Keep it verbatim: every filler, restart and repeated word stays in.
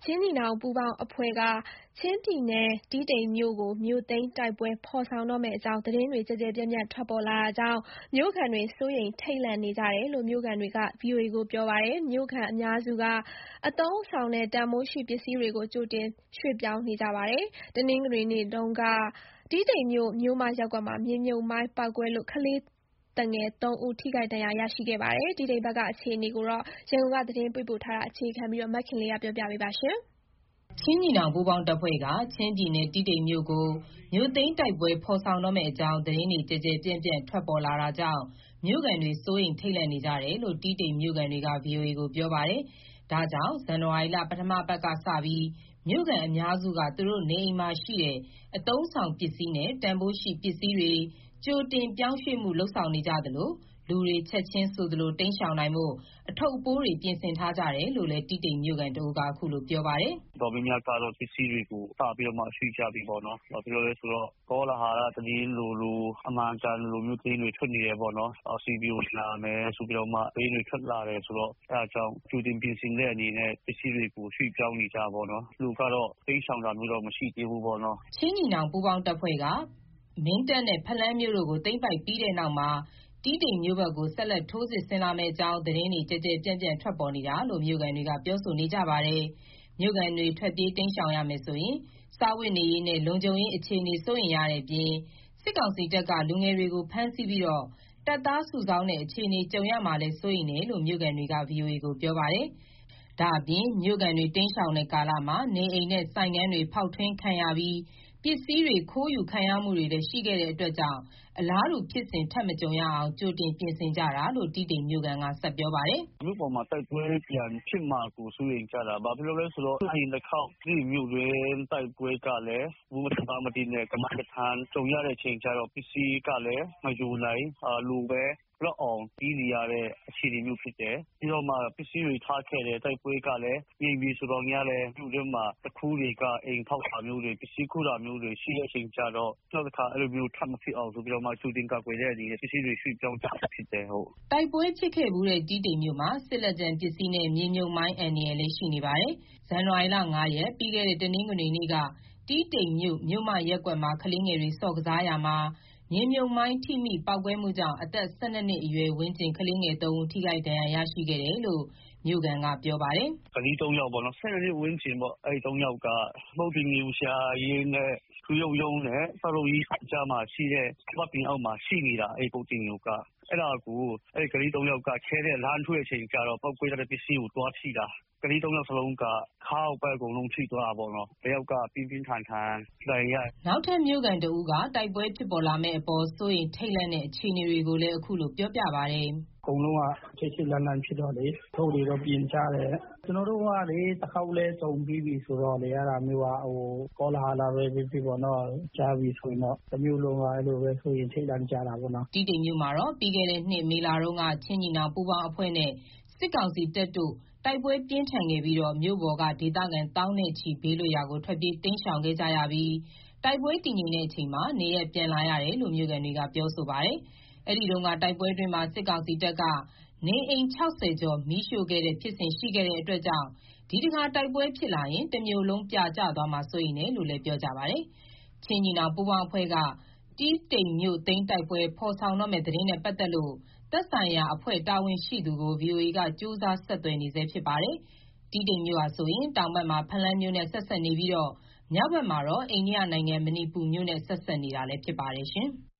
ချင်းညီနောင်ပူးပေါင်းအဖွဲ့ကချင်းပြည်နယ်တီးတိန်မြို့ကိုမြို့သိမ်းတိုက်ပွဲဖော်ဆောင်တော့မယ့်အကြောင်းသတင်းတွေကျယ်ကျယ်ပြန့်ပြန့်ထွက်ပေါ်လာတာကြောင့်မြို့ခံတွေစိုးရိမ်ထိတ်လန့်နေကြတယ်လို့မြို့ခံတွေက ဗွီအိုအေ ကိုပြောပါတယ်။မြို့ခံအများစုကအသုံးအဆောင်နဲ့တန်ဖိုးရှိပစ္စည်းတွေကိုကြိုတင်ရွှေ့ပြောင်းနေကြပါတယ်။တနင်္ဂနွေနေ့တုန်းကတီးတိန်မြို့မြို့မရပ်ကွက်မှာမြေမြုပ်မိုင်းပေါက်ကွဲလို့ကလေးသူငယ်သုံးဦးထိခိုက်ဒဏ်ရာရရှိခဲ့ပါတယ်။တီးတိန်ဘက်ကအခြေအနေကိုတော့ရန်ကုန်ကသတင်းပေးပို့ထားတာအခြေခံပြီးမခင်လေးကပြောပြပေးပါမယ်။ချင်းညီနောင်ပူးပေါင်းတပ်ဖွဲ့ကချင်းပြည်နယ်တီးတိန်မြို့ကိုမြို့သိမ်းတိုက်ပွဲဖော်ဆောင်တော့မယ့်အကြောင်းသတင်းတွေကျယ်ကျယ်ပြန့်ပြန့်ထွက်ပေါ်လာတာကြောင့်မြို့ခံတွေစိုးရိမ်ထိတ်လန့်နေကြတယ်လို့တီးတိန်မြို့ခံတွေက ဗွီအိုအေကိုပြောပါတယ်။ဒါကြောင့်ဇန်နဝါရီလပထမပတ်ကစပြီးမြို့ခံအများစုကသူတို့နေအိမ်မှာရှိတဲ့အသုံးဆောင်ပစ္စည်းနဲ့တန်ဖိုးရှိပစ္စည်းတွေကြိုတင်ပြောင်းရွှေ့မှုလုပ်ဆောင်နေကြသလိုလူတွေချက်ချင်းဆိုသလိုတိမ်းရှောင်နိုင်ဖို့အထုပ်အပိုးတွေပြင်ဆင်ထားကြတယ်လို့လည်းတီးတိန်မြို့ခံတဦးကအခုလိုပြောပါတယ်။ "တော်တော်များများကတော့ပစ္စည်းတွေကိုစပြီးတော့မှရွှေ့ကြပြီပေါ့နော်။ဘာဖြစ်လို့လဲဆိုတော့ကောလာဟလသတင်းလိုလိုအမှန်ကန်လိုမျိုးသတင်းတွေထွက်နေတယ်ပေါ့နော်။စစ်ဘေးဝင်လာမယ်ဆိုပြီးတော့မှသတင်းတွေထွက်လာတယ်ဆိုတော့အဲဒါကြောင့်ကြိုတင်ပြင်ဆင်တဲ့အနေနဲ့ပစ္စည်းတွေကိုရွှေ့ပြောင်းနေကြတာပေါ့နော်။လူကတော့တိမ်းရှောင်တာမျိုးတော့မရှိသေးဘူးပေါ့နော်။ချင်းညီနောင်ပူးပေါင်းတပ်ဖွဲ့ကမင်းတပ်နဲ့ဖလန်းမြို့တို့ကိုသိမ်းပိုက်ပြီးတဲ့နောက်မှာတီးတိန်မြို့ဘက်ကိုဆက်လက်ထိုးစစ်ဆင်လာမယ့်အကြောင်းသတင်းတွေကျယ်ကျယ်ပြန့်ပြန့်ထွက်ပေါ်နေတာလို့မြို့ခံတွေကပြောဆိုနေကြပါတယ်။မြို့ခံတွေထွက်ပြေးတိမ်းရှောင်ရမယ်ဆိုရင်စားဝတ်နေရေးနဲ့လုံခြုံရေးအခြေအနေစိုးရိမ်ရတဲ့အပြင်စစ်ကောင်စီတပ်ကလူငယ်တွေကိုဖမ်းဆီးပြီးတော့တပ်သားစုဆောင်းတဲ့အခြေအနေကြုံရမှာလဲစိုးရိမ်တယ်လို့မြို့ခံတွေက ဗွီအိုအေကိုပြောပါတယ်။ဒါအပြင်မြို့ခံတွေတိမ်းရှောင်တဲ့ကာလမှာနေအိမ်နဲ့ဆိုင်ခန်းတွေဖောက်ထွင်းခံရပြီးပစ္စည်းတွေခိုးယူခံရမှုတွေလည်းရှိခဲ့တဲ့အတွက်ကြောင့်အလားတူဖြစ်စဉ်ထပ်မကြုံရအောင်ကြိုတင်ပြင်ဆင်ကြတာလို့တီးတိန်မြို့ခံကဆက်ပြောပါတယ်။မြို့ပေါ်မှာတိုက်ပွဲပြန်ဖြစ်မှာကိုစိုးရိမ်ကြတာ။ဘာဖြစ်လို့လဲဆိုတော့အရင်တစ်ခေါက်ဒီမြို့တွင်းတိုက်ပွဲကလည်းဘူးမတပါမတင်နဲ့ကမကထန်ကြုံရတဲ့အချိန်ကျတော့ပစ္စည်းကလည်းမယူနိုင်လူပဲလောက်အောင်ပြီးနေရတဲ့အခြေအနေမျိုးဖြစ်တယ်။ပြီးတော့မှပစ္စည်းတွေထားခဲ့တဲ့တိုက်ပွဲကလည်းငြိမ်ပြီဆိုတော့များလဲမြို့တွင်းမှာတခုတွေကအိမ်ဖောက်တာမျိုးတွေပစ္စည်းခိုးတာမျိုးတွေရှိတဲ့အချိန်ကျတော့နောက်တစ်ခါအဲ့လိုမျိုးထပ်မဖြစ်အောင်ဆိုပြီးတော့မှကြိုတင်ကာကွယ်တဲ့အနေနဲ့ပစ္စည်းတွေရွှေ့ပြောင်းကြဖြစ်တယ်ဟုတ်။တိုက်ပွဲဖြစ်ခဲ့ဘူးတဲ့တီးတိန်မြို့မှာစစ်လက်ကျန်ပစ္စည်းနဲ့မြေမြုပ်မိုင်းအန္တရာယ်လည်းရှိနေပါတယ်။ဇန်နဝါရီလငါးရက်ပြီးခဲ့တဲ့တနင်္ဂနွေနေ့ကတီးတိန်မြို့မြို့မရပ်ကွက်မှာကလေးငယ်တွေဆော့ကစားရာမှာမြေမြုပ်မိုင်းထိမိပေါက်ကွဲမှုကြောင့်အသက်၁၂နှစ်အရွယ်ဝန်းကျင်ကလေးငယ်သုံးဦးထိခိုက်ဒဏ်ရာရရှိခဲ့တယ်လို့မြို့ခံကပြောပါတယ်။ကလေးသုံးယောက်ပေါ့နော်၁၂နှစ်ဝန်းကျင်ပေါ့အဲ့သုံးယောက်ကမုတ်တင်မျိုးရှာရင်းနဲ့ထူရုပ်ယုံနဲ့စရိုကြီးကြားမှာရှိတဲ့ဘတ်ပင်အောက်မှာရှိနေတာအဲ့ပုတ်တင်မျိုးကအဲ့ဒါကိုအဲ့ကလေးသုံးယောက်ကချဲတဲ့လမ်းထွက်အချိန်ကျတော့ပောက်ကွဲတဲ့ပစ္စည်းကိုတွားထိတာကလေးသုံးယောက်စလုံးကခါအောက်ပဲအကုန်လုံးထိသွားတာပေါ့နော်တယောက်ကပြင်းပြင်းထန်ထန်ဒဏ်ရာနောက်ထပ်မြို့ကန်တဦးကတိုက်ပွဲဖြစ်ပေါ်လာမယ့်အပေါ်စိုးရင်ထိတ်လန့်တဲ့အခြေအနေတွေကိုလည်းအခုလိုပြောပြပါတယ်အကုန်လုံးကချစ်ချစ်လန်းလန်းဖြစ်တော့လေထုတ်တွေတော့ပြင်ကြတယ်ကျွန်တော်တို့ကလေတစ်ခေါက်လဲစုံပြီးပြီဆိုတော့လေအဲ့ဒါမျိုးကဟိုကောလာဟလာပဲဖြစ်ဖြစ်ပေါ့နော်ကြားပြီဆိုရင်တော့တမျိုးလုံးကအဲ့လိုပဲဆိုရင်ထိတ်လန့်ကြတာပေါ့နော်တီးတိန်မြို့မှာတော့ပြီးခဲ့တဲ့နှစ်မေလာတုန်းကချင်းညီနောင်ပူပေါင်းအဖွဲ့နဲ့စစ်ကောင်စီတပ်တို့တိုက်ပွဲပြင်းထန်ခဲ့ပြီးတော့မြို့ပေါ်ကဒေသခံတောင်းနဲ့ချီဘေးလွတ်ရာကိုထွက်ပြေးတိမ်းရှောင်ခဲ့ကြရပြီးတိုက်ပွဲတည်ငြိမ်တဲ့အချိန်မှာနေရပြန်လာရတယ်လို့မြို့ကန်တွေကပြောဆိုပါတယ်။အဲ့ဒီတုန်းကတိုက်ပွဲတွင်မှာစစ်ကောင်စီတပ်ကနေအိမ်၆၀ကျော်မီးရှို့ခဲ့တဲ့ဖြစ်စဉ်ရှိခဲ့တဲ့အတွက်ကြောင့်ဒီတခါတိုက်ပွဲဖြစ်လာရင်တမျိုးလုံးပြကျသွားမှာစိုးရိမ်တယ်လို့လည်းပြောကြပါတယ်။ချင်းညီနောင်ပူပေါင်းအဖွဲ့ကတီးတိန်မြို့သိမ်းတိုက်ပွဲဖော်ဆောင်တော့မယ့်သတင်းနဲ့ပတ်သက်လို့သက်ဆိုင်ရာအဖွဲ့တာဝန်ရှိသူကို ဗွီအိုအေကကြိုးစားဆက်သွယ်နေဆဲဖြစ်ပါတယ်။တီးတိန်မြို့ဟာဆိုရင်တောင်ဘက်မှာဖလန်းမြို့နဲ့ဆက်ဆက်နေပြီးတော့မြောက်ဘက်မှာတော့အိန္ဒိယနိုင်ငံမဏိပူမြို့နဲ့ဆက်ဆက်နေတာလည်းဖြစ်ပါတယ်ရှင်။